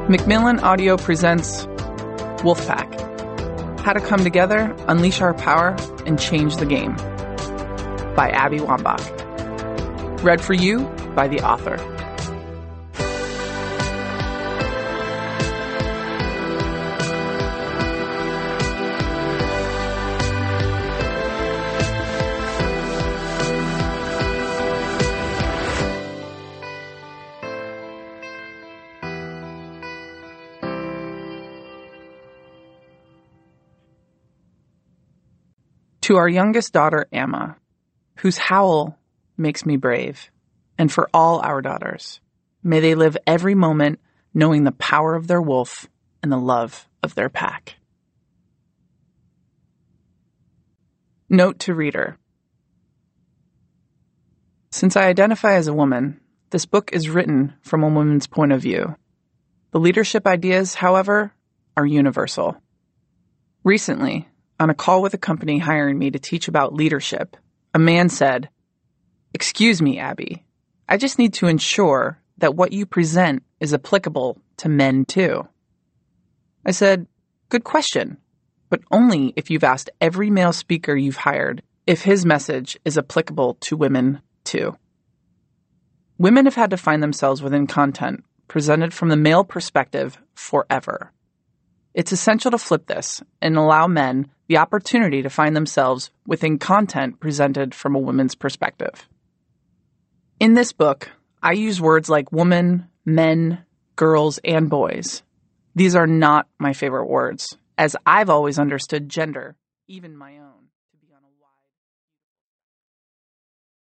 Macmillan Audio presents Wolfpack. How to come together, unleash our power, and change the game. By Abby Wambach. Read for you by the author. To our youngest daughter, Amma, whose howl makes me brave, and for all our daughters, may they live every moment knowing the power of their wolf and the love of their pack. Note to reader. Since I identify as a woman, this book is written from a woman's point of view. The leadership ideas, however, are universal. Recently, on a call with a company hiring me to teach about leadership, a man said, "Excuse me, Abby, I just need to ensure that what you present is applicable to men too." I said, "Good question, but only if you've asked every male speaker you've hired if his message is applicable to women too." Women have had to find themselves within content presented from the male perspective forever. It's essential to flip this and allow men the opportunity to find themselves within content presented from a woman's perspective. In this book, I use words like woman, men, girls, and boys. These are not my favorite words, as I've always understood gender, even my own.